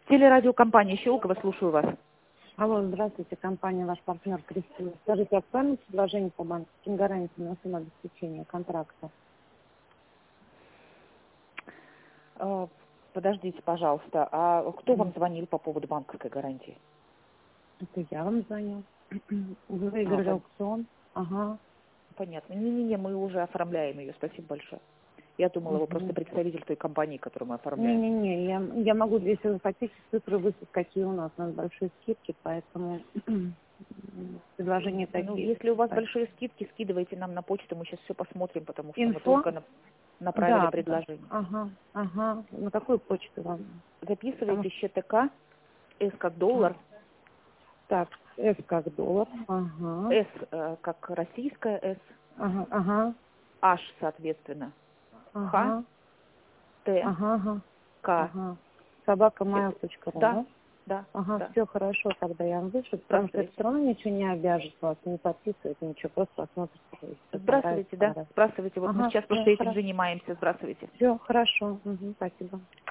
Телерадиокомпания Щелково, слушаю вас. Алло, здравствуйте, компания «Ваш партнер» Кристина. Скажите, актуальное предложение по банковским гарантиям на сумму обеспечения контракта? Подождите, пожалуйста, а кто вам звонил по поводу банковской гарантии? Это я вам звоню. Вы выиграли аукцион. Ага. Понятно. Не-не-не, мы уже оформляем ее. Спасибо большое. Я думала, вы просто представитель той компании, которую мы оформляем. Не-не-не, я могу, если вы хотите, цифры выставить, какие у нас большие скидки, поэтому предложения такие. Ну, если у вас большие скидки, скидывайте нам на почту, мы сейчас все посмотрим, потому что мы Инфо? только направили предложение. Ага. На какую почту вам? Записывайте ЩТК, С как доллар, Так, С как доллар. Ага. С как российская С, Ага. H, соответственно, Х, Т, К. Собакамайл.ру, да? Да. Ага, все хорошо, тогда я вам вышлю, потому что это все равно ничего не обяжет вас, не подписывает, ничего, просто посмотрите. Здравствуйте, да? Здравствуйте, вот мы сейчас просто этим занимаемся. Здравствуйте. Все хорошо, спасибо.